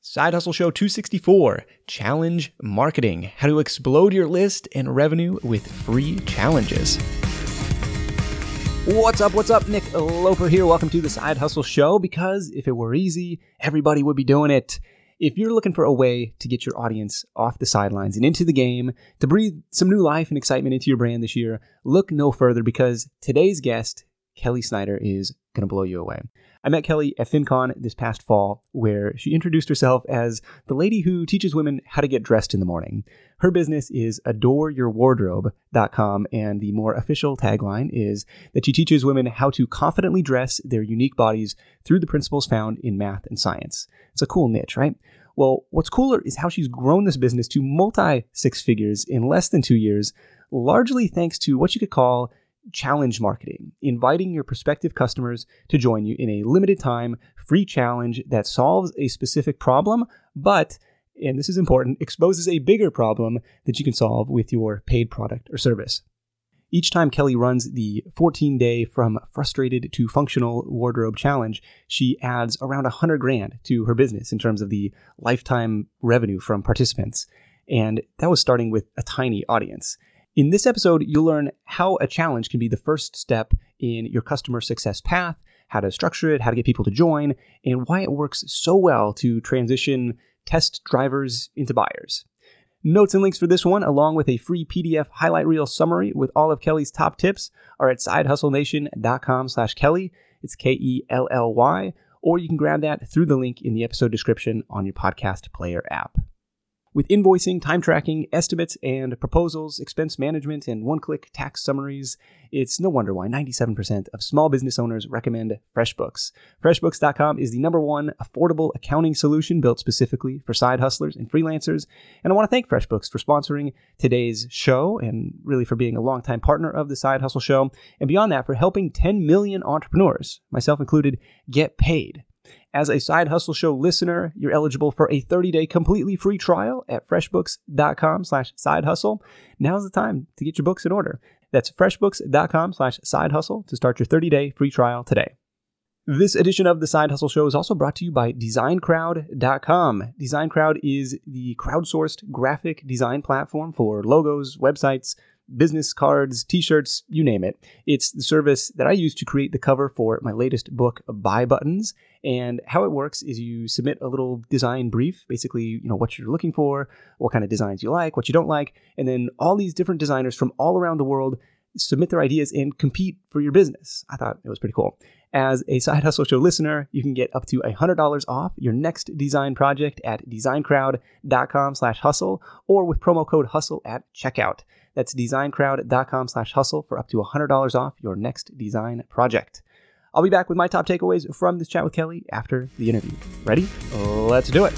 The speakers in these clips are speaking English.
Side Hustle Show 264, Challenge Marketing, how to explode your list and revenue with free challenges. What's up? Nick Loper here. Welcome to the Side Hustle Show, because if it were easy, everybody would be doing it. If you're looking for a way to get your audience off the sidelines and into the game, to breathe some new life and excitement into your brand this year, look no further, because today's guest, Kelly Snyder, is going to blow you away. I met Kelly at FinCon this past fall, where she introduced herself as the lady who teaches women how to get dressed in the morning. Her business is adoreyourwardrobe.com, and the more official tagline is that she teaches women how to confidently dress their unique bodies through the principles found in math and science. It's a cool niche, right? Well, what's cooler is how she's grown this business to multi-six figures in less than 2 years, largely thanks to what you could call challenge marketing, inviting your prospective customers to join you in a limited time free challenge that solves a specific problem, but, and this is important, exposes a bigger problem that you can solve with your paid product or service. Each time Kelly runs the 14-day From Frustrated to Functional Wardrobe Challenge, she adds around $100,000 to her business in terms of the lifetime revenue from participants. And that was starting with a tiny audience. In this episode, you'll learn how a challenge can be the first step in your customer success path, how to structure it, how to get people to join, and why it works so well to transition test drivers into buyers. Notes and links for this one, along with a free PDF highlight reel summary with all of Kelly's top tips, are at sidehustlenation.com/Kelly. It's Kelly, or you can grab that through the link in the episode description on your podcast player app. With invoicing, time tracking, estimates and proposals, expense management, and one-click tax summaries, it's no wonder why 97% of small business owners recommend FreshBooks. FreshBooks.com is the #1 affordable accounting solution built specifically for side hustlers and freelancers. And I want to thank FreshBooks for sponsoring today's show, and really for being a longtime partner of the Side Hustle Show. And beyond that, for helping 10 million entrepreneurs, myself included, get paid. As a Side Hustle Show listener, you're eligible for a 30-day completely free trial at freshbooks.com/sidehustle. Now's the time to get your books in order. That's freshbooks.com/sidehustle to start your 30-day free trial today. This edition of the Side Hustle Show is also brought to you by DesignCrowd.com. DesignCrowd is the crowdsourced graphic design platform for logos, websites, business cards, t-shirts, you name it. It's the service that I use to create the cover for my latest book, Buy Buttons. And how it works is you submit a little design brief, basically, what you're looking for, what kind of designs you like, what you don't like, and then all these different designers from all around the world submit their ideas and compete for your business. I thought it was pretty cool. As a Side Hustle Show listener, you can get up to $100 off your next design project at designcrowd.com/hustle, or with promo code HUSTLE at checkout. That's designcrowd.com/hustle for up to $100 off your next design project. I'll be back with my top takeaways from this chat with Kelly after the interview. Ready? Let's do it.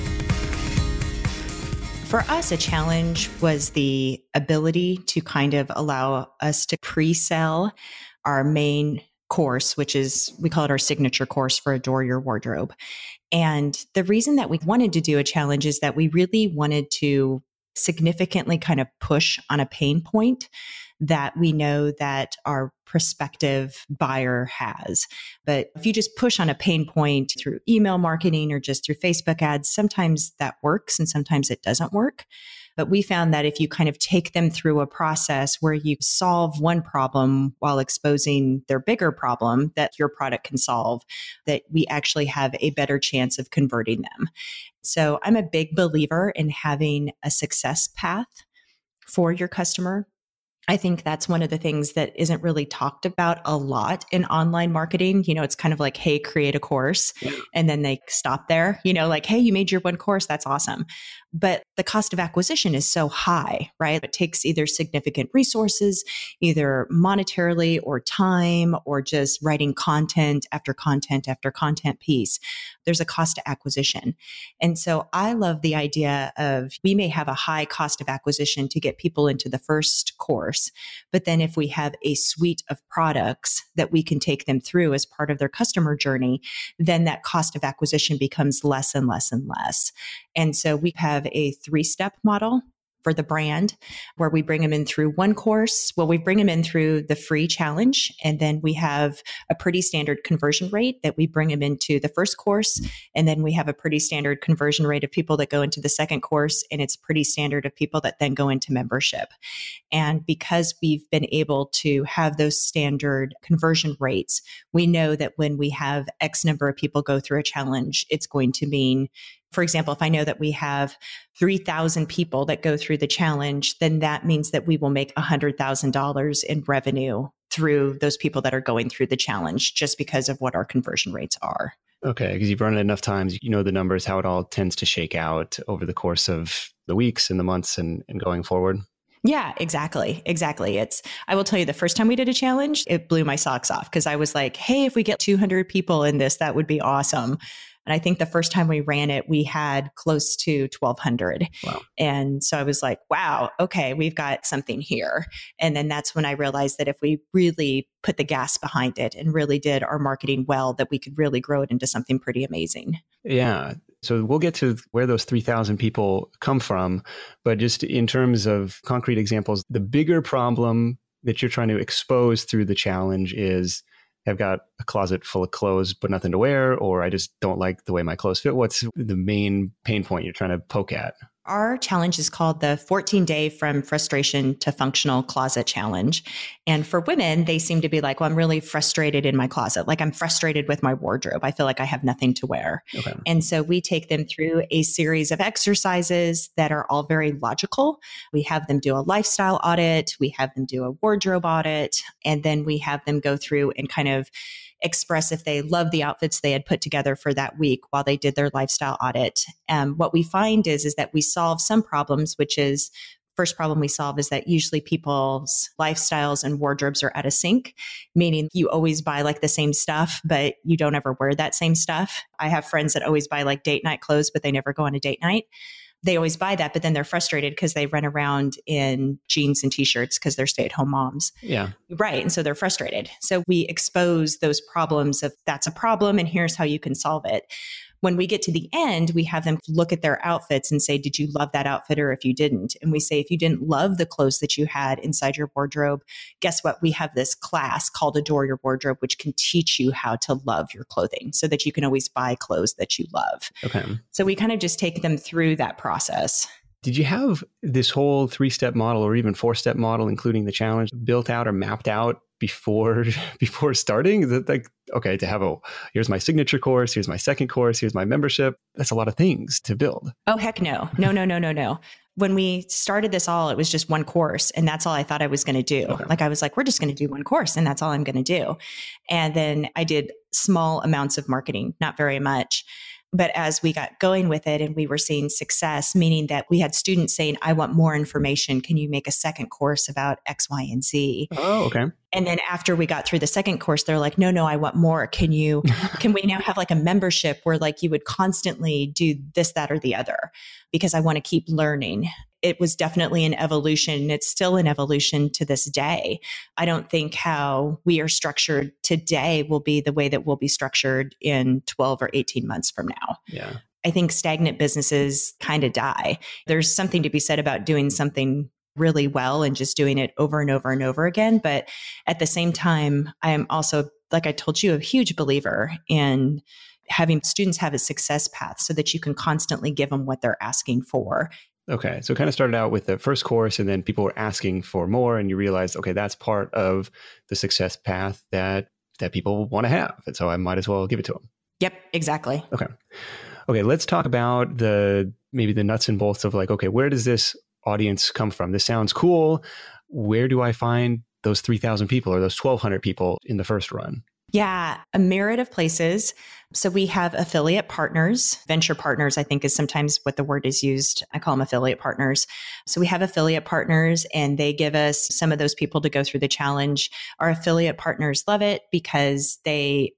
For us, a challenge was the ability to kind of allow us to pre-sell our main course, which is, we call it our signature course for Adore Your Wardrobe. And the reason that we wanted to do a challenge is that we really wanted to significantly kind of push on a pain point that we know that our prospective buyer has. But if you just push on a pain point through email marketing or just through Facebook ads, sometimes that works and sometimes it doesn't work. But we found that if you kind of take them through a process where you solve one problem while exposing their bigger problem that your product can solve, that we actually have a better chance of converting them. So I'm a big believer in having a success path for your customer. I think that's one of the things that isn't really talked about a lot in online marketing. It's kind of like, hey, create a course. And then they stop there, like, hey, you made your one course. That's awesome. But the cost of acquisition is so high, right? It takes either significant resources, either monetarily or time, or just writing content after content after content piece. There's a cost to acquisition. And so I love the idea of, we may have a high cost of acquisition to get people into the first course, but then if we have a suite of products that we can take them through as part of their customer journey, then that cost of acquisition becomes less and less and less. And so we have a 3-step model for the brand, where we bring them in through one course. Well, we bring them in through the free challenge, and then we have a pretty standard conversion rate that we bring them into the first course. And then we have a pretty standard conversion rate of people that go into the second course, and it's pretty standard of people that then go into membership. And because we've been able to have those standard conversion rates, we know that when we have X number of people go through a challenge, it's going to mean, for example, if I know that we have 3,000 people that go through the challenge, then that means that we will make $100,000 in revenue through those people that are going through the challenge, just because of what our conversion rates are. Okay, because you've run it enough times, you know the numbers, how it all tends to shake out over the course of the weeks and the months and going forward. Yeah, exactly. I will tell you, the first time we did a challenge, it blew my socks off because I was like, hey, if we get 200 people in this, that would be awesome. And I think the first time we ran it, we had close to 1,200. Wow. And so I was like, wow, okay, we've got something here. And then that's when I realized that if we really put the gas behind it and really did our marketing well, that we could really grow it into something pretty amazing. Yeah. So we'll get to where those 3,000 people come from. But just in terms of concrete examples, the bigger problem that you're trying to expose through the challenge is I've got a closet full of clothes, but nothing to wear, or I just don't like the way my clothes fit. What's the main pain point you're trying to poke at? Our challenge is called the 14-day from frustration to functional closet challenge. And for women, they seem to be like, well, I'm really frustrated in my closet. Like I'm frustrated with my wardrobe. I feel like I have nothing to wear. Okay. And so we take them through a series of exercises that are all very logical. We have them do a lifestyle audit. We have them do a wardrobe audit. And then we have them go through and kind of express if they love the outfits they had put together for that week while they did their lifestyle audit. What we find is that we solve some problems, which is first problem we solve is that usually people's lifestyles and wardrobes are out of sync, meaning you always buy like the same stuff, but you don't ever wear that same stuff. I have friends that always buy like date night clothes, but they never go on a date night. They always buy that, but then they're frustrated because they run around in jeans and t-shirts because they're stay-at-home moms. Yeah. Right. And so they're frustrated. So we expose those problems of that's a problem and here's how you can solve it. When we get to the end, we have them look at their outfits and say, did you love that outfit or if you didn't? And we say, if you didn't love the clothes that you had inside your wardrobe, guess what? We have this class called Adore Your Wardrobe, which can teach you how to love your clothing so that you can always buy clothes that you love. Okay. So we kind of just take them through that process. Did you have this whole 3-step model or even 4-step model, including the challenge, built out or mapped out before starting? Is it like, okay, to have here's my signature course, here's my second course, here's my membership. That's a lot of things to build. Oh, heck no. No. When we started this all, it was just one course and that's all I thought I was going to do. Okay. Like I was like, we're just going to do one course and that's all I'm going to do. And then I did small amounts of marketing, not very much. But as we got going with it and we were seeing success, meaning that we had students saying, I want more information. Can you make a second course about X, Y, and Z? Oh, okay. And then after we got through the second course, they're like, no, I want more. Can we now have like a membership where like you would constantly do this, that, or the other? Because I want to keep learning. It was definitely an evolution. It's still an evolution to this day. I don't think how we are structured today will be the way that we'll be structured in 12 or 18 months from now. Yeah. I think stagnant businesses kind of die. There's something to be said about doing something really well and just doing it over and over and over again. But at the same time, I am also, like I told you, a huge believer in having students have a success path so that you can constantly give them what they're asking for. Okay. So it kind of started out with the first course and then people were asking for more and you realized, okay, that's part of the success path that people want to have. And so I might as well give it to them. Yep, exactly. Okay. Let's talk about maybe the nuts and bolts of like, okay, where does this audience come from? This sounds cool. Where do I find those 3,000 people or those 1,200 people in the first run? Yeah, a myriad of places. So we have affiliate partners, venture partners, I think is sometimes what the word is used. I call them affiliate partners. So we have affiliate partners and they give us some of those people to go through the challenge. Our affiliate partners love it because we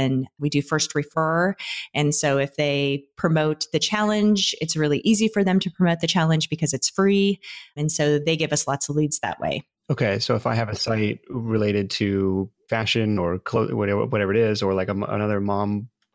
do first refer. And so if they promote the challenge, it's really easy for them to promote the challenge because it's free. And so they give us lots of leads that way. Okay. So if I have a site related to fashion or clothes, whatever it is, or like another mom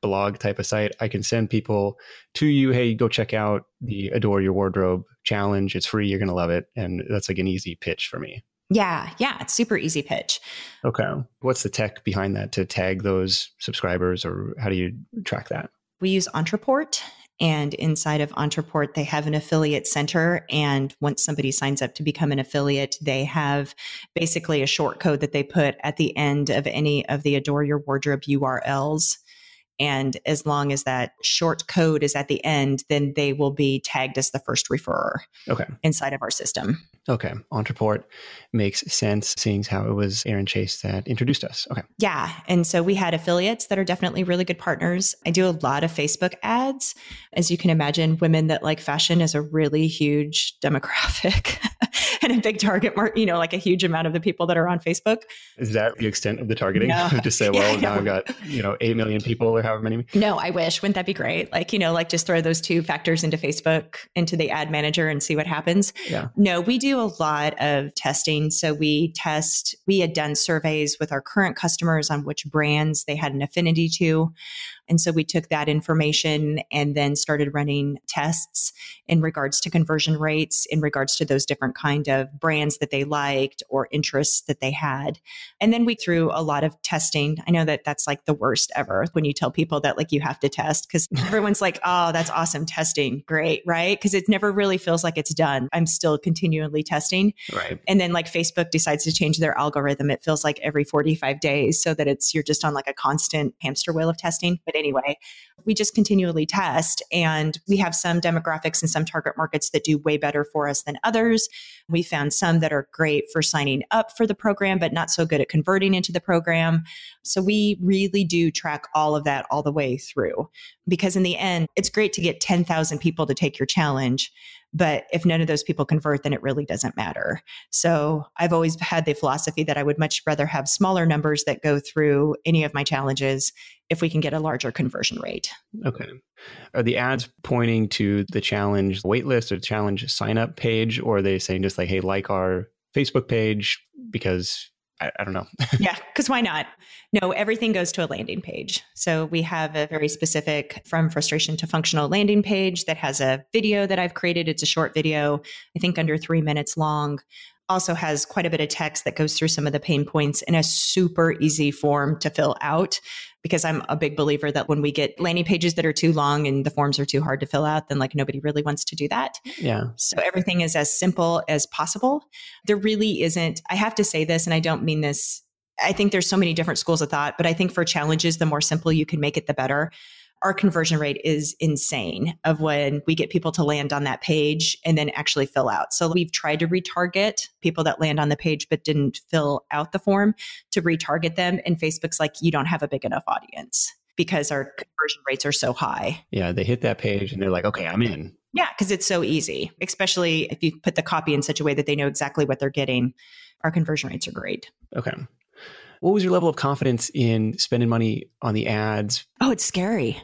blog type of site, I can send people to you, hey, go check out the Adore Your Wardrobe challenge. It's free. You're going to love it. And that's like an easy pitch for me. Yeah. It's super easy pitch. Okay. What's the tech behind that to tag those subscribers, or how do you track that? We use Ontraport. And inside of Ontraport, they have an affiliate center. And once somebody signs up to become an affiliate, they have basically a short code that they put at the end of any of the Adore Your Wardrobe URLs. And as long as that short code is at the end, then they will be tagged as the first referrer inside of our system. Okay. Ontraport makes sense, seeing how it was Aaron Chase that introduced us. Okay. Yeah. And so we had affiliates that are definitely really good partners. I do a lot of Facebook ads. As you can imagine, women that like fashion is a really huge demographic and a big target market, like a huge amount of the people that are on Facebook. Is that the extent of the targeting? No. Just say, well, now I've got, 8 million people or however many. No, I wish. Wouldn't that be great? Just throw those two factors into Facebook, into the ad manager and see what happens. Yeah. No, we do a lot of testing. So we had done surveys with our current customers on which brands they had an affinity to. And so we took that information and then started running tests in regards to conversion rates, in regards to those different kind of brands that they liked or interests that they had. And then we threw a lot of testing. I know that that's like the worst ever when you tell people that like you have to test, because everyone's like, oh, that's awesome testing. Great. Right. Because it never really feels like it's done. I'm still continually testing. Right. And then like Facebook decides to change their algorithm. It feels like every 45 days so that you're just on like a constant hamster wheel of testing. But anyway, we just continually test, and we have some demographics and some target markets that do way better for us than others. We found some that are great for signing up for the program, but not so good at converting into the program. So we really do track all of that all the way through, because in the end, it's great to get 10,000 people to take your challenge. But if none of those people convert, then it really doesn't matter. So I've always had the philosophy that I would much rather have smaller numbers that go through any of my challenges if we can get a larger conversion rate. Okay. Are the ads pointing to the challenge waitlist or challenge sign up page, or are they saying just like, hey, like our Facebook page? Because I don't know. Yeah, because why not? No, everything goes to a landing page. So we have a very specific From Frustration to Functional landing page that has a video that I've created. It's a short video, I think under 3 minutes long. Also has quite a bit of text that goes through some of the pain points in a super easy form to fill out, because I'm a big believer that when we get landing pages that are too long and the forms are too hard to fill out, then like nobody really wants to do that. Yeah. So everything is as simple as possible. There really isn't, I have to say this, and I don't mean this, I think there's so many different schools of thought, but I think for challenges, the more simple you can make it, the better. Our conversion rate is insane of when we get people to land on that page and then actually fill out. So we've tried to retarget people that land on the page but didn't fill out the form to retarget them. And Facebook's like, you don't have a big enough audience because our conversion rates are so high. Yeah, they hit that page and they're like, okay, I'm in. Yeah, because it's so easy, especially if you put the copy in such a way that they know exactly what they're getting. Our conversion rates are great. Okay. What was your level of confidence in spending money on the ads? Oh, it's scary.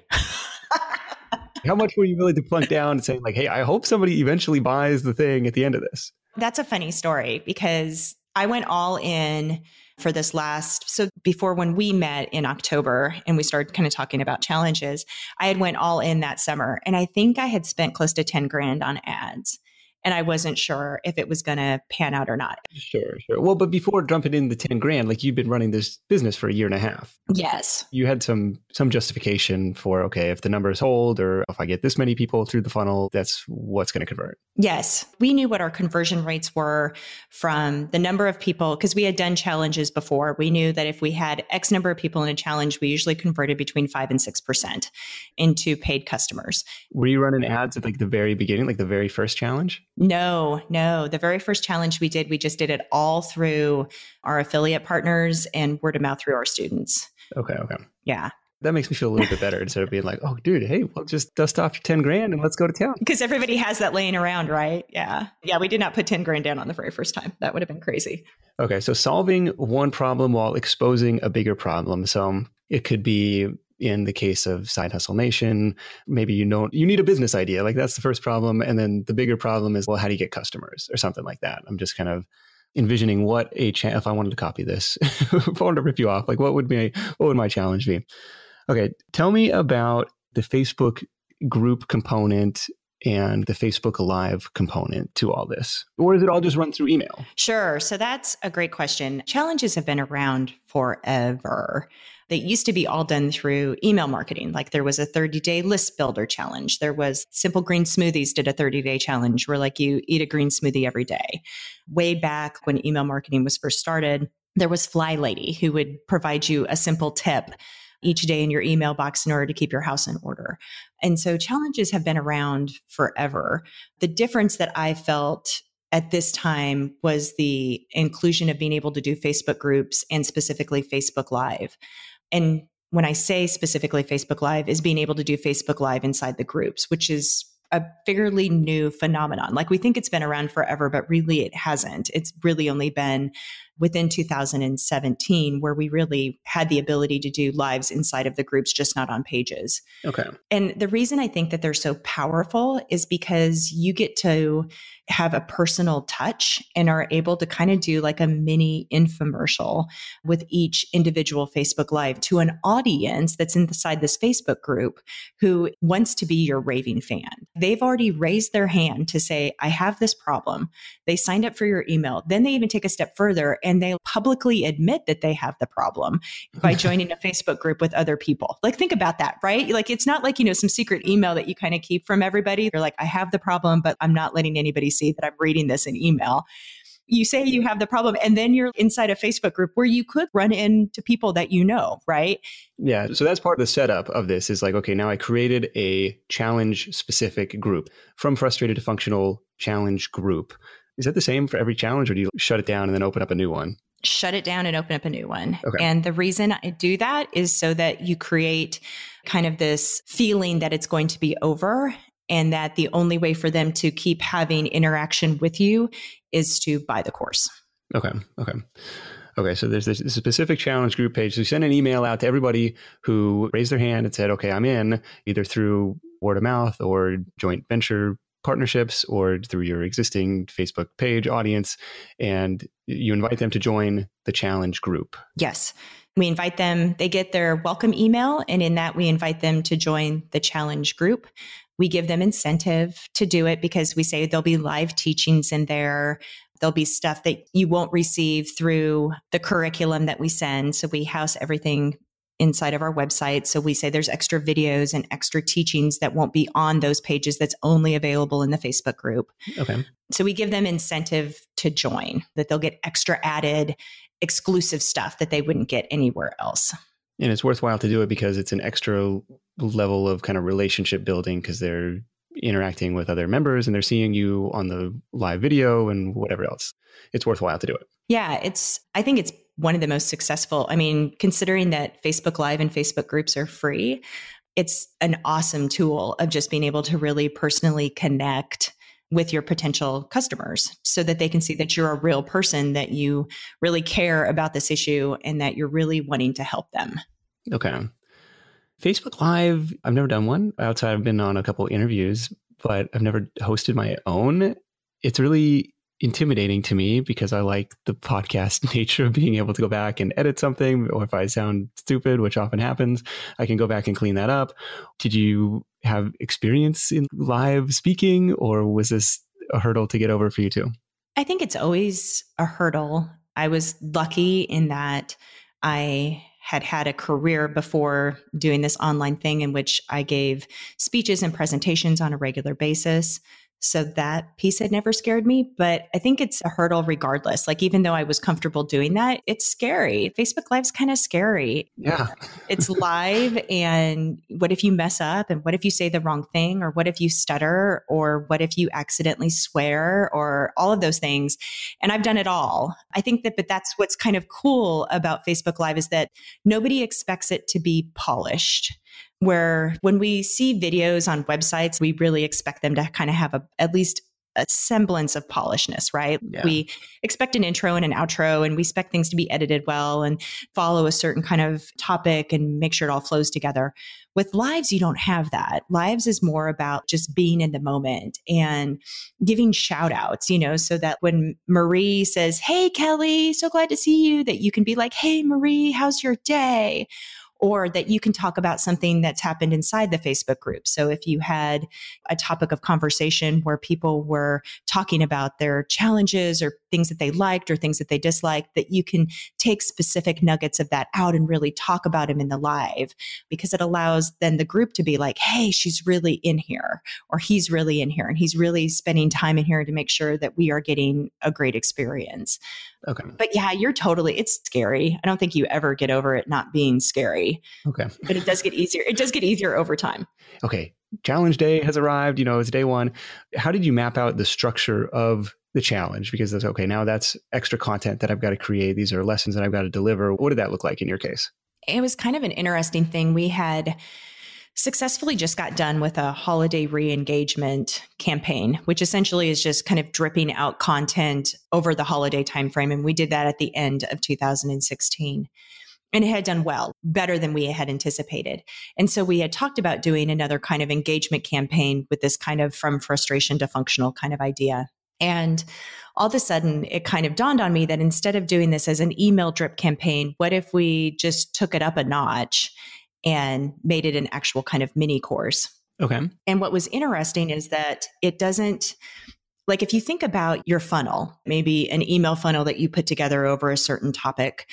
How much were you willing to plunk down and saying like, hey, I hope somebody eventually buys the thing at the end of this? That's a funny story, because I went all in for this so before when we met in October and we started kind of talking about challenges, I had went all in that summer. And I think I had spent close to 10 grand on ads. And I wasn't sure if it was going to pan out or not. Sure. Well, but before jumping in the 10 grand, like you've been running this business for a year and a half. Yes. You had some justification for, okay, if the numbers hold or if I get this many people through the funnel, that's what's going to convert. Yes. We knew what our conversion rates were from the number of people, because we had done challenges before. We knew that if we had X number of people in a challenge, we usually converted between 5 and 6% into paid customers. Were you running ads at like the very beginning, like the very first challenge? No. The very first challenge we just did it all through our affiliate partners and word of mouth through our students. Okay. Yeah. That makes me feel a little bit better instead of being like, oh, dude, hey, well, just dust off your 10 grand and let's go to town. Because everybody has that laying around, right? Yeah. Yeah. We did not put 10 grand down on the very first time. That would have been crazy. Okay. So solving one problem while exposing a bigger problem. So it could be, in the case of Side Hustle Nation, maybe you need a business idea. Like that's the first problem. And then the bigger problem is, well, how do you get customers or something like that? I'm just kind of envisioning if I wanted to copy this, if I wanted to rip you off, like what would my challenge be? Okay, tell me about the Facebook group component and the Facebook Live component to all this? Or is it all just run through email? Sure. So that's a great question. Challenges have been around forever. They used to be all done through email marketing. Like there was a 30-day list builder challenge. There was Simple Green Smoothies did a 30-day challenge where like you eat a green smoothie every day. Way back when email marketing was first started, there was Fly Lady who would provide you a simple tip each day in your email box in order to keep your house in order. And so challenges have been around forever. The difference that I felt at this time was the inclusion of being able to do Facebook groups and specifically Facebook Live. And when I say specifically Facebook Live, is being able to do Facebook Live inside the groups, which is a fairly new phenomenon. Like we think it's been around forever, but really it hasn't. It's really only been within 2017 where we really had the ability to do lives inside of the groups, just not on pages. Okay. And the reason I think that they're so powerful is because you get to have a personal touch and are able to kind of do like a mini infomercial with each individual Facebook Live to an audience that's inside this Facebook group who wants to be your raving fan. They've already raised their hand to say, I have this problem. They signed up for your email. Then they even take a step further and they publicly admit that they have the problem by joining a Facebook group with other people. Like, think about that, right? Like, it's not like, some secret email that you kind of keep from everybody. They're like, I have the problem, but I'm not letting anybody see that I'm reading this in email. You say you have the problem, and then you're inside a Facebook group where you could run into people that you know, right? Yeah. So that's part of the setup of this is like, okay, now I created a challenge specific group from frustrated to functional challenge group. Is that the same for every challenge, or do you shut it down and then open up a new one? Shut it down and open up a new one. Okay. And the reason I do that is so that you create kind of this feeling that it's going to be over and that the only way for them to keep having interaction with you is to buy the course. Okay. So there's this specific challenge group page. So you send an email out to everybody who raised their hand and said, okay, I'm in, either through word of mouth or joint venture partnerships or through your existing Facebook page audience, and you invite them to join the challenge group. Yes. We invite them, they get their welcome email, and in that we invite them to join the challenge group. We give them incentive to do it because we say there'll be live teachings in there. There'll be stuff that you won't receive through the curriculum that we send. So we house everything inside of our website. So we say there's extra videos and extra teachings that won't be on those pages that's only available in the Facebook group. Okay. So we give them incentive to join, that they'll get extra added exclusive stuff that they wouldn't get anywhere else. And it's worthwhile to do it because it's an extra level of kind of relationship building because they're interacting with other members and they're seeing you on the live video and whatever else. It's worthwhile to do it. Yeah, I think it's one of the most successful. I mean, considering that Facebook Live and Facebook groups are free, it's an awesome tool of just being able to really personally connect with your potential customers so that they can see that you're a real person, that you really care about this issue and that you're really wanting to help them. Okay. Facebook Live, I've never done one outside. I've been on a couple interviews, but I've never hosted my own. It's really intimidating to me because I like the podcast nature of being able to go back and edit something, or if I sound stupid, which often happens, I can go back and clean that up. Did you have experience in live speaking, or was this a hurdle to get over for you too? I think it's always a hurdle. I was lucky in that I had a career before doing this online thing in which I gave speeches and presentations on a regular basis. So that piece had never scared me, but I think it's a hurdle regardless. Like, even though I was comfortable doing that, it's scary. Facebook Live's kind of scary. Yeah. It's live. And what if you mess up? And what if you say the wrong thing? Or what if you stutter? Or what if you accidentally swear? Or all of those things. And I've done it all. I think but that's what's kind of cool about Facebook Live is that nobody expects it to be polished. Where when we see videos on websites, we really expect them to kind of have at least a semblance of polishness, right? Yeah. We expect an intro and an outro, and we expect things to be edited well and follow a certain kind of topic and make sure it all flows together. With lives, you don't have that. Lives is more about just being in the moment and giving shout outs, so that when Marie says, "Hey, Kelly, so glad to see you," that you can be like, "Hey, Marie, how's your day?" or that you can talk about something that's happened inside the Facebook group. So if you had a topic of conversation where people were talking about their challenges or things that they liked or things that they disliked, that you can take specific nuggets of that out and really talk about them in the live, because it allows then the group to be like, hey, she's really in here, or he's really in here, and he's really spending time in here to make sure that we are getting a great experience. Okay. But yeah, it's scary. I don't think you ever get over it not being scary. Okay. But it does get easier. It does get easier over time. Okay. Challenge day has arrived. It's day one. How did you map out the structure of the challenge? Because that's okay. Now that's extra content that I've got to create. These are lessons that I've got to deliver. What did that look like in your case? It was kind of an interesting thing. We had successfully just got done with a holiday re-engagement campaign, which essentially is just kind of dripping out content over the holiday timeframe. And we did that at the end of 2016. And it had done well, better than we had anticipated. And so we had talked about doing another kind of engagement campaign with this kind of from frustration to functional kind of idea. And all of a sudden, it kind of dawned on me that instead of doing this as an email drip campaign, what if we just took it up a notch and made it an actual kind of mini course? Okay. And what was interesting is that it doesn't, like if you think about your funnel, maybe an email funnel that you put together over a certain topic,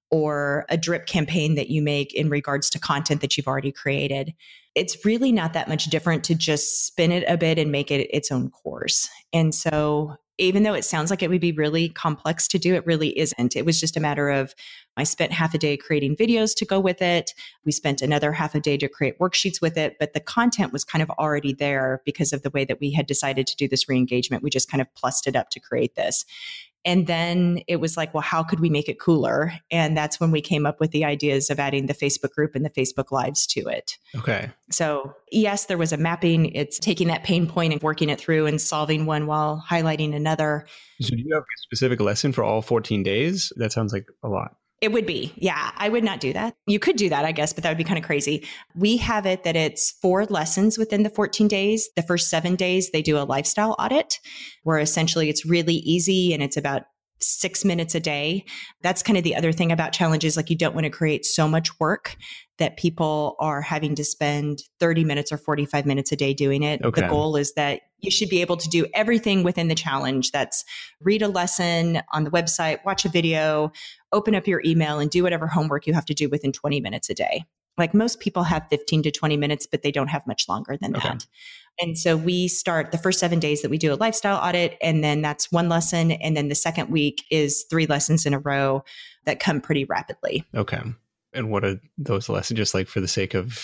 or a drip campaign that you make in regards to content that you've already created, it's really not that much different to just spin it a bit and make it its own course. And so even though it sounds like it would be really complex to do, it really isn't. It was just a matter of, I spent half a day creating videos to go with it. We spent another half a day to create worksheets with it, but the content was kind of already there because of the way that we had decided to do this re-engagement. We just kind of plussed it up to create this. And then it was like, well, how could we make it cooler? And that's when we came up with the ideas of adding the Facebook group and the Facebook Lives to it. Okay. So yes, there was a mapping. It's taking that pain point and working it through and solving one while highlighting another. So do you have a specific lesson for all 14 days? That sounds like a lot. It would be. Yeah, I would not do that. You could do that, I guess, but that would be kind of crazy. We have it that it's 4 lessons within the 14 days. The first 7 days, they do a lifestyle audit where essentially it's really easy and it's about 6 minutes a day. That's kind of the other thing about challenges. Like you don't want to create so much work that people are having to spend 30 minutes or 45 minutes a day doing it. Okay. The goal is that you should be able to do everything within the challenge. That's read a lesson on the website, watch a video, open up your email, and do whatever homework you have to do within 20 minutes a day. Like most people have 15 to 20 minutes, but they don't have much longer than that. And so we start the first 7 days that we do a lifestyle audit, and then that's 1 lesson. And then the second week is 3 lessons in a row that come pretty rapidly. Okay. And what are those lessons, just like for the sake of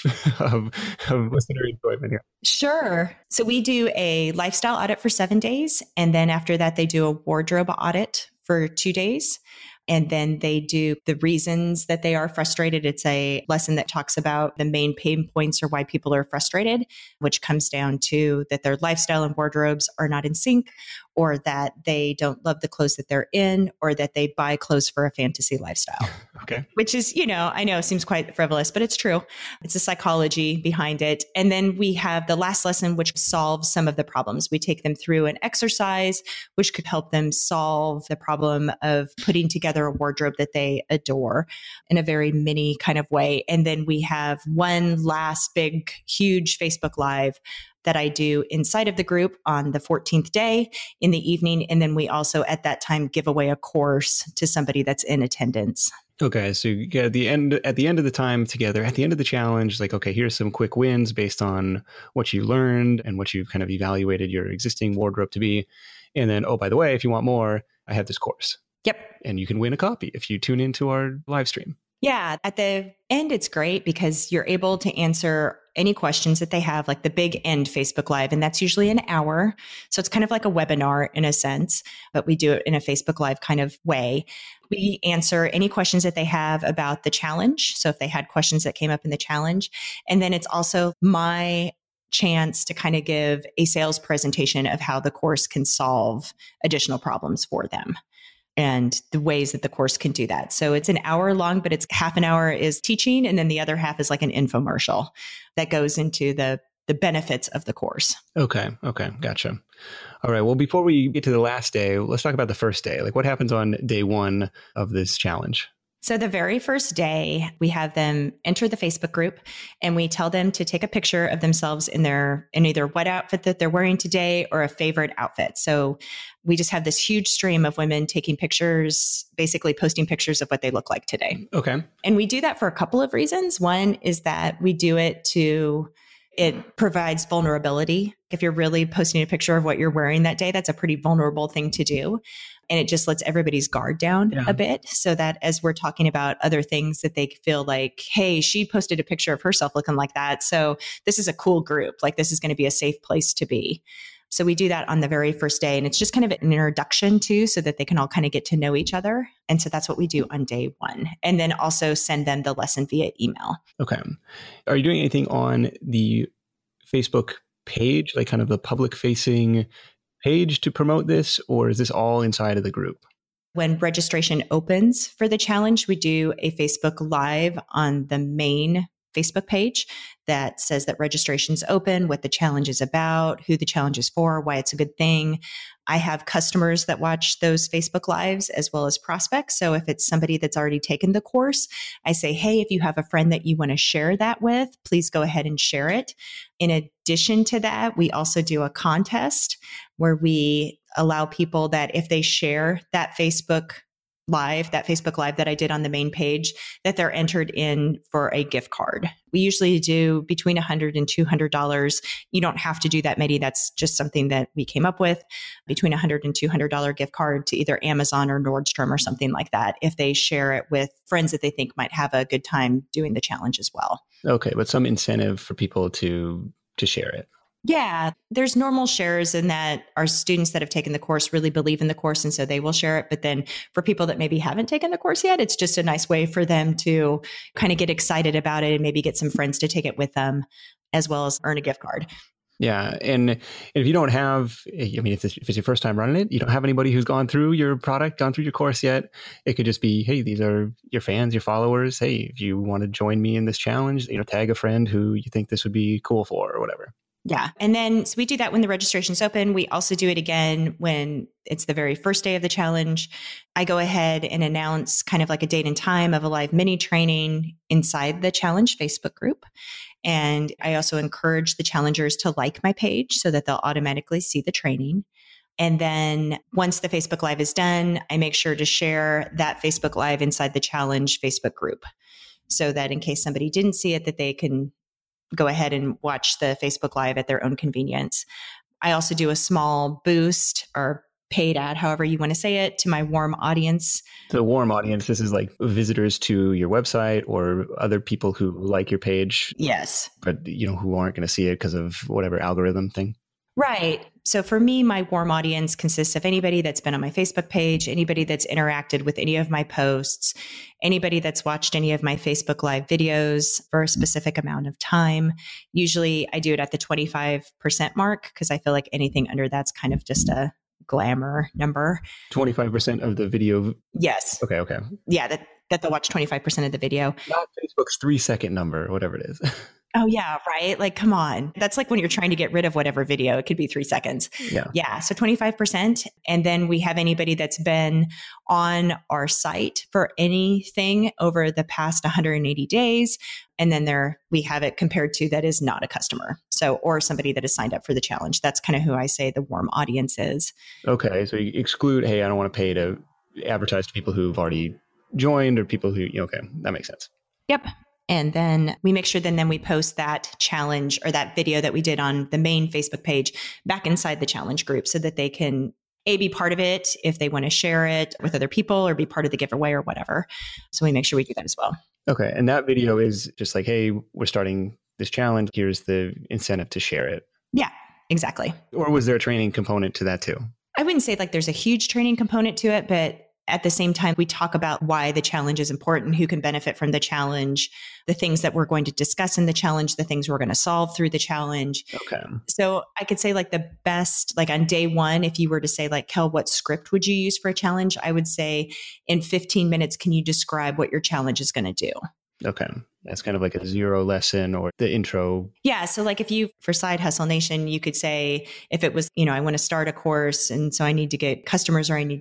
listener enjoyment here? Sure. So we do a lifestyle audit for 7 days. And then after that, they do a wardrobe audit for 2 days. And then they do the reasons that they are frustrated. It's a lesson that talks about the main pain points or why people are frustrated, which comes down to that their lifestyle and wardrobes are not in sync, or that they don't love the clothes that they're in, or that they buy clothes for a fantasy lifestyle. Okay. Which is, I know seems quite frivolous, but it's true. It's a psychology behind it. And then we have the last lesson, which solves some of the problems. We take them through an exercise, which could help them solve the problem of putting together a wardrobe that they adore in a very mini kind of way. And then we have one last big, huge Facebook Live that I do inside of the group on the 14th day in the evening. And then we also at that time give away a course to somebody that's in attendance. Okay, so you get at the end of the time together, at the end of the challenge, like, okay, here's some quick wins based on what you learned and what you've kind of evaluated your existing wardrobe to be. And then, oh, by the way, if you want more, I have this course. Yep. And you can win a copy if you tune into our live stream. Yeah. At the end, it's great because you're able to answer any questions that they have, like the big end Facebook Live. And that's usually an hour. So it's kind of like a webinar in a sense, but we do it in a Facebook Live kind of way. We answer any questions that they have about the challenge. So if they had questions that came up in the challenge, and then it's also my chance to kind of give a sales presentation of how the course can solve additional problems for them and the ways that the course can do that. So it's an hour long, but it's half an hour is teaching. And then the other half is like an infomercial that goes into the benefits of the course. Okay. Gotcha. All right. Well, before we get to the last day, let's talk about the first day. Like what happens on day 1 of this challenge? So the very first day, we have them enter the Facebook group and we tell them to take a picture of themselves in either what outfit that they're wearing today or a favorite outfit. So we just have this huge stream of women taking pictures, basically posting pictures of what they look like today. Okay. And we do that for a couple of reasons. One is that we do it it provides vulnerability. If you're really posting a picture of what you're wearing that day, that's a pretty vulnerable thing to do. And it just lets everybody's guard down a bit so that as we're talking about other things that they feel like, hey, she posted a picture of herself looking like that. So this is a cool group. Like this is going to be a safe place to be. So we do that on the very first day. And it's just kind of an introduction too, so that they can all kind of get to know each other. And so that's what we do on day one. And then also send them the lesson via email. Okay. Are you doing anything on the Facebook page, like kind of the public facing page to promote this, or is this all inside of the group? When registration opens for the challenge, we do a Facebook Live on the main Facebook page that says that registration's open, what the challenge is about, who the challenge is for, why it's a good thing. I have customers that watch those Facebook Lives as well as prospects. So if it's somebody that's already taken the course, I say, hey, if you have a friend that you want to share that with, please go ahead and share it. In addition to that, we also do a contest where we allow people that if they share that Facebook Live that I did on the main page, that they're entered in for a gift card. We usually do between $100 and $200. You don't have to do that many. That's just something that we came up with. Between $100 and $200 gift card to either Amazon or Nordstrom or something like that, if they share it with friends that they think might have a good time doing the challenge as well. Okay, but some incentive for people to share it. Yeah, there's normal shares in that our students that have taken the course really believe in the course, and so they will share it. But then for people that maybe haven't taken the course yet, it's just a nice way for them to kind of get excited about it and maybe get some friends to take it with them, as well as earn a gift card. Yeah. And if you don't have, I mean, if it's your first time running it, you don't have anybody who's gone through your product, gone through your course yet, it could just be, hey, these are your fans, your followers. Hey, if you want to join me in this challenge, tag a friend who you think this would be cool for or whatever. Yeah. And then so we do that when the registration's open. We also do it again when it's the very first day of the challenge. I go ahead and announce kind of like a date and time of a live mini training inside the challenge Facebook group. And I also encourage the challengers to like my page so that they'll automatically see the training. And then once the Facebook Live is done, I make sure to share that Facebook Live inside the challenge Facebook group so that in case somebody didn't see it, that they can go ahead and watch the Facebook Live at their own convenience. I also do a small boost or paid ad, however you want to say it, to my warm audience. The warm audience, this is like visitors to your website or other people who like your page. Yes. But, who aren't going to see it because of whatever algorithm thing. Right. So for me, my warm audience consists of anybody that's been on my Facebook page, anybody that's interacted with any of my posts, anybody that's watched any of my Facebook Live videos for a specific amount of time. Usually I do it at the 25% mark because I feel like anything under that's kind of just a glamour number. 25% of the video? Yes. Okay. Yeah, that they'll watch 25% of the video. Not Facebook's 3-second number, whatever it is. Oh, yeah, right? Like, come on. That's like when you're trying to get rid of whatever video. It could be 3 seconds. Yeah. So 25%. And then we have anybody that's been on our site for anything over the past 180 days. And then we have it compared to that is not a customer. So, or somebody that has signed up for the challenge. That's kind of who I say the warm audience is. Okay. So you exclude, hey, I don't want to pay to advertise to people who've already joined or people who, okay, that makes sense. Yep. And then we make sure then we post that challenge or that video that we did on the main Facebook page back inside the challenge group so that they can be part of it if they want to share it with other people or be part of the giveaway or whatever. So we make sure we do that as well. Okay. And that video is just like, hey, we're starting this challenge. Here's the incentive to share it. Yeah, exactly. Or was there a training component to that too? I wouldn't say like there's a huge training component to it, but at the same time, we talk about why the challenge is important, who can benefit from the challenge, the things that we're going to discuss in the challenge, the things we're going to solve through the challenge. Okay. So I could say like the best, like on day one, if you were to say like, Kel, what script would you use for a challenge? I would say in 15 minutes, can you describe what your challenge is going to do? Okay. That's kind of like a zero lesson or the intro. Yeah. So like for Side Hustle Nation, you could say if it was, I want to start a course and so I need to get customers or I need to get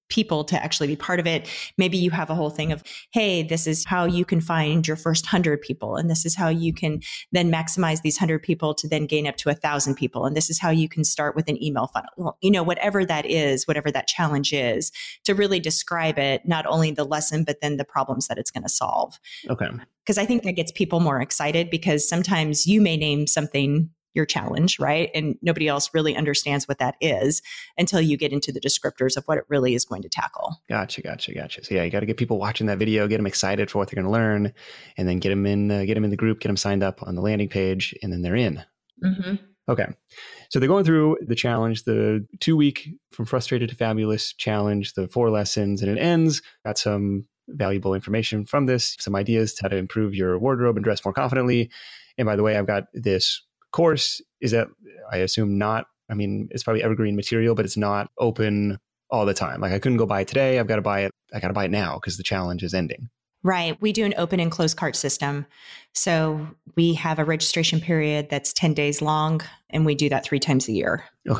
people to actually be part of it. Maybe you have a whole thing of, hey, this is how you can find your first 100 people. And this is how you can then maximize these 100 people to then gain up to 1,000 people. And this is how you can start with an email funnel. Well, whatever that is, whatever that challenge is, to really describe it, not only the lesson, but then the problems that it's going to solve. Okay. Because I think that gets people more excited, because sometimes you may name something your challenge, right? And nobody else really understands what that is until you get into the descriptors of what it really is going to tackle. Gotcha. So yeah, you got to get people watching that video, get them excited for what they're going to learn, and then get them in the group, get them signed up on the landing page, and then they're in. Mm-hmm. Okay. So they're going through the challenge, the 2-week From Frustrated to Fabulous challenge, the 4 lessons, and it ends. Got some valuable information from this, some ideas to how to improve your wardrobe and dress more confidently. And by the way, I've got this course. Is that, I assume, it's probably evergreen material, but it's not open all the time. Like I couldn't go buy it today. I got to buy it now because the challenge is ending. Right. We do an open and closed cart system. So we have a registration period that's 10 days long, and we do that 3 times a year. Okay.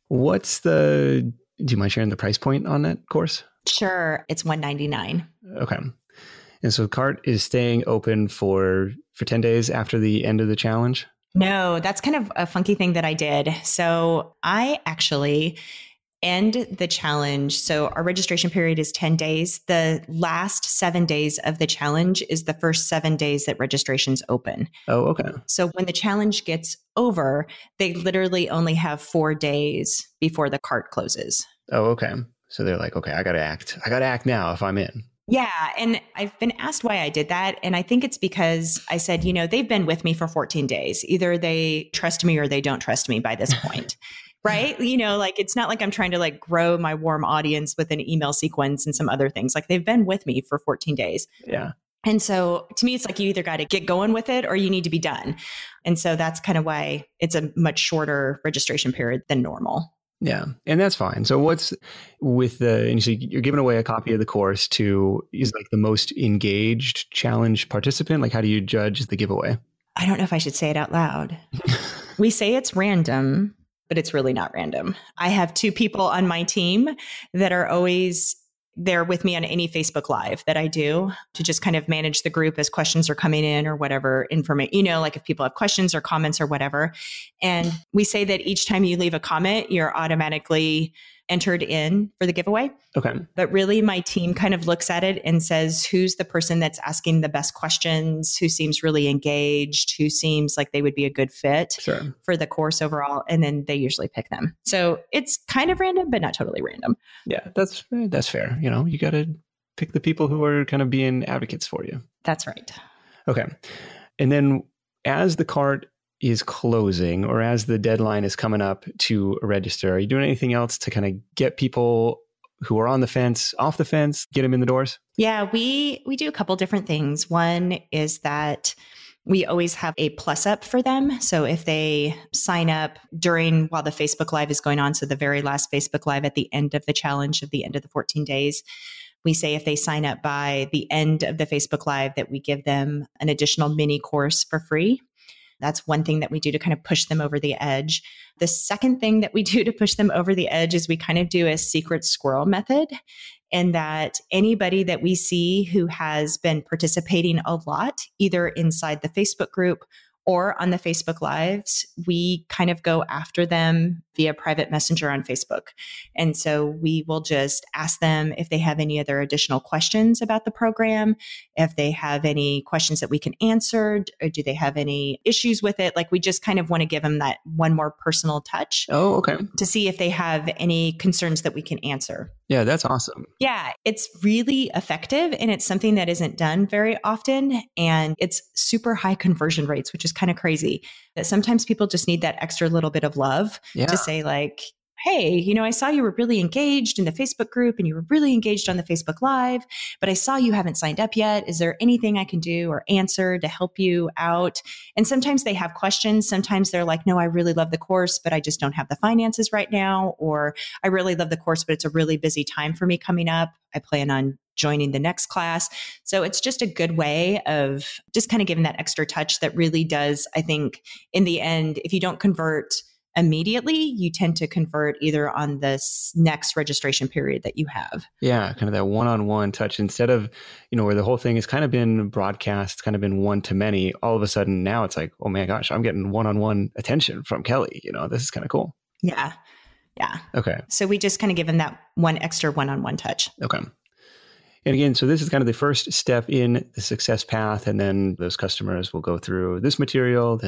Do you mind sharing the price point on that course? Sure. It's $199. Okay. And so cart is staying open for 10 days after the end of the challenge? No, that's kind of a funky thing that I did. So I actually end the challenge. So our registration period is 10 days. The last 7 days of the challenge is the first 7 days that registration's open. Oh, okay. So when the challenge gets over, they literally only have 4 days before the cart closes. Oh, okay. So they're like, okay, I got to act now if I'm in. Yeah. And I've been asked why I did that. And I think it's because I said, they've been with me for 14 days. Either they trust me or they don't trust me by this point. Right? It's not like I'm trying to grow my warm audience with an email sequence and some other things. They've been with me for 14 days. Yeah. And so to me, it's you either got to get going with it or you need to be done. And so that's kind of why it's a much shorter registration period than normal. Yeah. And that's fine. So what's with and so you're giving away a copy of the course to the most engaged challenge participant? How do you judge the giveaway? I don't know if I should say it out loud. We say it's random, but it's really not random. I have 2 people on my team that are always there with me on any Facebook Live that I do to just kind of manage the group as questions are coming in or whatever information, if people have questions or comments or whatever. And we say that each time you leave a comment, you're automatically entered in for the giveaway. Okay. But really my team kind of looks at it and says, who's the person that's asking the best questions, who seems really engaged, who seems like they would be a good fit for the course overall. And then they usually pick them. So it's kind of random, but not totally random. Yeah, that's fair. You got to pick the people who are kind of being advocates for you. That's right. Okay. And then as the cart is closing or as the deadline is coming up to register, are you doing anything else to kind of get people who are on the fence off the fence, get them in the doors? Yeah, we do a couple different things. One is that we always have a plus up for them. So if they sign up while the Facebook Live is going on, so the very last Facebook Live at the end of the challenge, at the end of the 14 days, we say if they sign up by the end of the Facebook Live that we give them an additional mini course for free. That's one thing that we do to kind of push them over the edge. The second thing that we do to push them over the edge is we kind of do a secret squirrel method, in that anybody that we see who has been participating a lot, either inside the Facebook group or on the Facebook Lives, we kind of go after them via private messenger on Facebook. And so we will just ask them if they have any other additional questions about the program, if they have any questions that we can answer, or do they have any issues with it? We just kind of want to give them that one more personal touch. Oh, okay. To see if they have any concerns that we can answer. Yeah, that's awesome. Yeah, it's really effective, and it's something that isn't done very often, and it's super high conversion rates, which is kind of crazy. That sometimes people just need that extra little bit of love to say hey, I saw you were really engaged in the Facebook group and you were really engaged on the Facebook Live, but I saw you haven't signed up yet. Is there anything I can do or answer to help you out? And sometimes they have questions. Sometimes they're like, no, I really love the course, but I just don't have the finances right now. Or I really love the course, but it's a really busy time for me coming up. I plan on joining the next class. So it's just a good way of just kind of giving that extra touch that really does, I think, in the end, if you don't convert immediately, you tend to convert either on this next registration period that you have. Yeah, kind of that one-on-one touch instead of, where the whole thing has kind of been broadcast, kind of been one to many. All of a sudden now it's like, oh my gosh, I'm getting one-on-one attention from Kelly. This is kind of cool. Yeah. Yeah. Okay. So we just kind of give them that one extra one-on-one touch. Okay. And again, so this is kind of the first step in the success path. And then those customers will go through this material.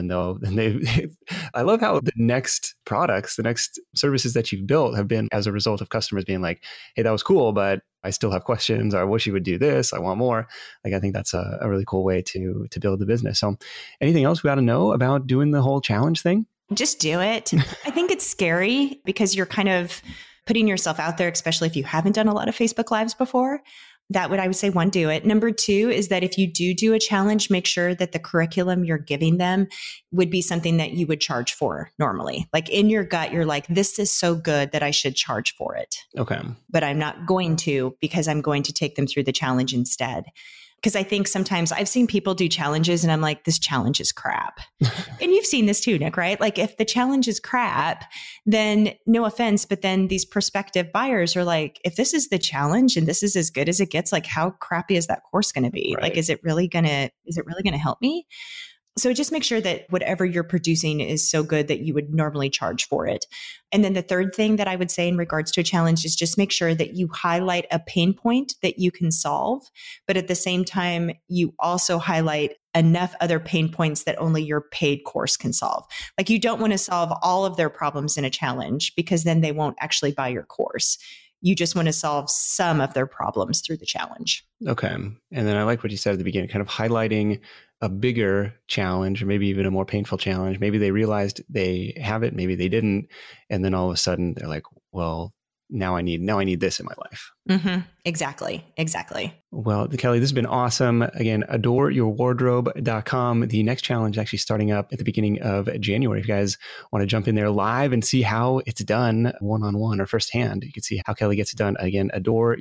I love how the next products, the next services that you've built have been as a result of customers being like, hey, that was cool, but I still have questions. Or I wish you would do this. I want more. Like, I think that's a really cool way to build the business. So anything else we ought to know about doing the whole challenge thing? Just do it. I think it's scary because you're kind of putting yourself out there, especially if you haven't done a lot of Facebook Lives before. I would say, one, do it. Number two is that if you do a challenge, make sure that the curriculum you're giving them would be something that you would charge for normally. Like in your gut, you're like, this is so good that I should charge for it. Okay. But I'm not going to, because I'm going to take them through the challenge instead. Because I think sometimes I've seen people do challenges and I'm like, this challenge is crap. And you've seen this too, Nick, right? Like if the challenge is crap, then no offense, but then these prospective buyers are like, if this is the challenge and this is as good as it gets, like how crappy is that course going to be? Right. Like, is it really going to help me? So just make sure that whatever you're producing is so good that you would normally charge for it. And then the third thing that I would say in regards to a challenge is just make sure that you highlight a pain point that you can solve. But at the same time, you also highlight enough other pain points that only your paid course can solve. Like you don't want to solve all of their problems in a challenge because then they won't actually buy your course. You just want to solve some of their problems through the challenge. Okay. And then I like what you said at the beginning, kind of highlighting a bigger challenge or maybe even a more painful challenge. Maybe they realized they have it, maybe they didn't. And then all of a sudden they're like, well, now I need this in my life. Mm-hmm. Exactly. Well, Kelly, this has been awesome. Again, adoreyourwardrobe.com. The next challenge is actually starting up at the beginning of January. If you guys want to jump in there live and see how it's done one-on-one or firsthand, you can see how Kelly gets it done. Again,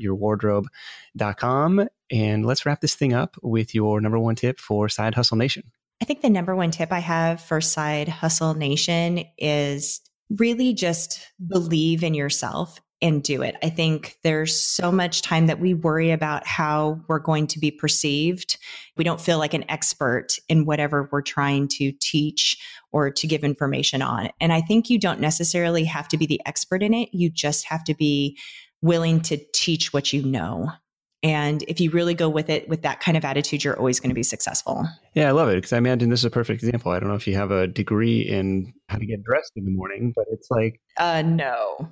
adoreyourwardrobe.com. And let's wrap this thing up with your number one tip for Side Hustle Nation. I think the number one tip I have for Side Hustle Nation is really just believe in yourself and do it. I think there's so much time that we worry about how we're going to be perceived. We don't feel like an expert in whatever we're trying to teach or to give information on. And I think you don't necessarily have to be the expert in it. You just have to be willing to teach what you know. And if you really go with it with that kind of attitude, you're always going to be successful. Yeah, I love it because I imagine this is a perfect example. I don't know if you have a degree in how to get dressed in the morning, but it's like... No.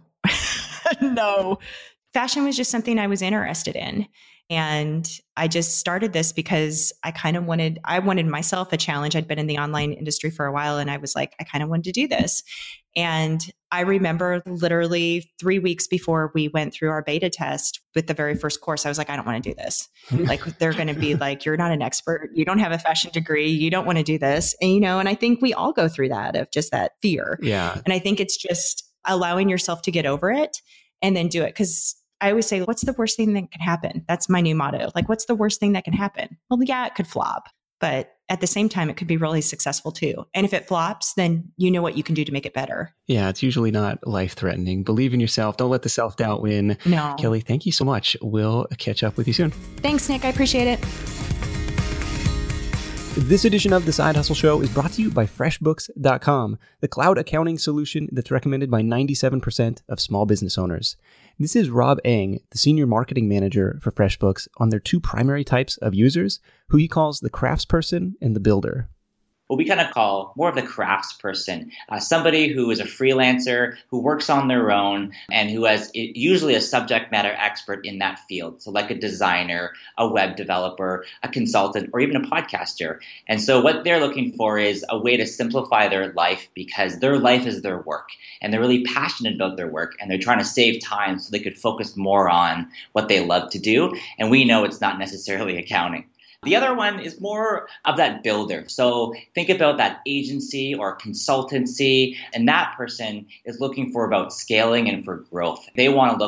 No. Fashion was just something I was interested in. And I just started this because I wanted myself a challenge. I'd been in the online industry for a while and I was like, I kind of wanted to do this. And I remember literally 3 weeks before we went through our beta test with the very first course, I was like, I don't want to do this. Like, they're going to be like, you're not an expert. You don't have a fashion degree. You don't want to do this. And, and I think we all go through that of just that fear. Yeah. And I think it's just allowing yourself to get over it and then do it. Because I always say, what's the worst thing that can happen? That's my new motto. Like, what's the worst thing that can happen? Well, yeah, it could flop, but at the same time, it could be really successful too. And if it flops, then you know what you can do to make it better. Yeah, it's usually not life-threatening. Believe in yourself. Don't let the self-doubt win. No. Kelly, thank you so much. We'll catch up with you soon. Thanks, Nick. I appreciate it. This edition of The Side Hustle Show is brought to you by FreshBooks.com, the cloud accounting solution that's recommended by 97% of small business owners. This is Rob Eng, the Senior Marketing Manager for FreshBooks, on their two primary types of users, who he calls the craftsperson and the builder. What we kind of call more of the craftsperson, somebody who is a freelancer, who works on their own, and who has usually a subject matter expert in that field. So like a designer, a web developer, a consultant, or even a podcaster. And so what they're looking for is a way to simplify their life because their life is their work. And they're really passionate about their work, and they're trying to save time so they could focus more on what they love to do. And we know it's not necessarily accounting. The other one is more of that builder. So think about that agency or consultancy, and that person is looking for about scaling and for growth. They want to look at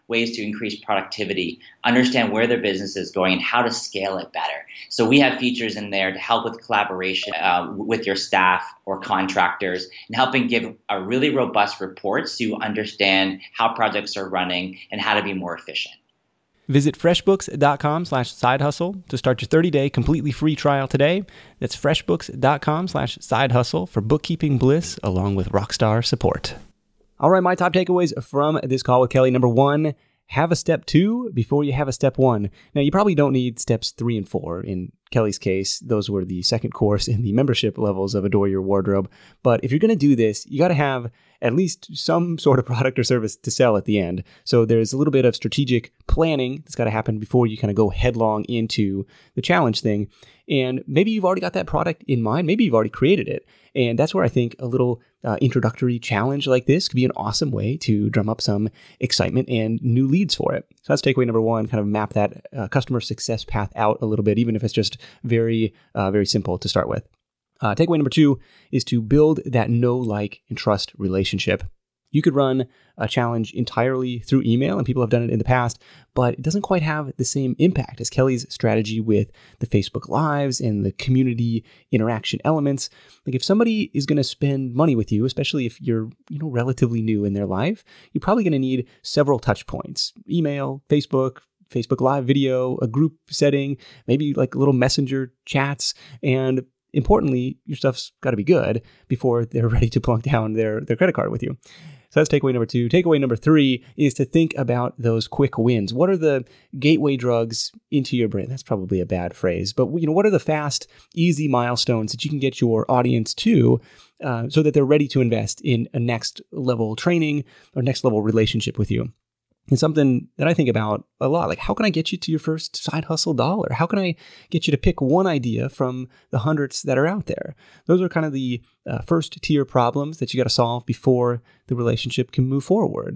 ways to increase productivity, understand where their business is going, and how to scale it better. So we have features in there to help with collaboration with your staff or contractors, and helping give a really robust report so you understand how projects are running and how to be more efficient. Visit freshbooks.com/sidehustle to start your 30-day completely free trial today. That's freshbooks.com/sidehustle for bookkeeping bliss along with rockstar support. All right, my top takeaways from this call with Kelly. Number 1, have a step 2 before you have a step 1. Now, you probably don't need steps 3 and 4. In Kelly's case, those were the second course in the membership levels of Adore Your Wardrobe. But if you're going to do this, you got to have at least some sort of product or service to sell at the end. So there's a little bit of strategic planning that's got to happen before you kind of go headlong into the challenge thing. And maybe you've already got that product in mind. Maybe you've already created it. And that's where I think a little introductory challenge like this could be an awesome way to drum up some excitement and new leads for it. So that's takeaway number 1, kind of map that customer success path out a little bit, even if it's just very, very simple to start with. Takeaway number 2 is to build that know, like, and trust relationship. You could run a challenge entirely through email, and people have done it in the past, but it doesn't quite have the same impact as Kelly's strategy with the Facebook Lives and the community interaction elements. Like, if somebody is going to spend money with you, especially if you're relatively new in their life, you're probably going to need several touch points: email, Facebook Live video, a group setting, maybe like little messenger chats, and importantly, your stuff's got to be good before they're ready to plunk down their credit card with you. So that's takeaway number 2. Takeaway number 3 is to think about those quick wins. What are the gateway drugs into your brain? That's probably a bad phrase, but what are the fast, easy milestones that you can get your audience to so that they're ready to invest in a next level training or next level relationship with you? It's something that I think about a lot. Like, how can I get you to your first side hustle dollar? How can I get you to pick one idea from the hundreds that are out there? Those are kind of the first tier problems that you got to solve before the relationship can move forward.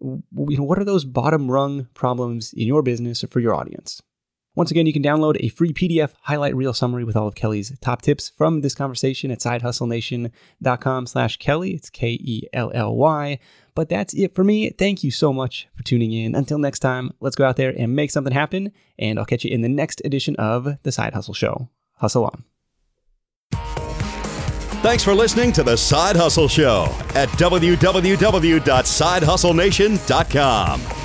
What are those bottom rung problems in your business or for your audience? Once again, you can download a free PDF highlight reel summary with all of Kelly's top tips from this conversation at sidehustlenation.com/Kelly. It's Kelly. But that's it for me. Thank you so much for tuning in. Until next time, let's go out there and make something happen. And I'll catch you in the next edition of The Side Hustle Show. Hustle on. Thanks for listening to The Side Hustle Show at www.sidehustlenation.com.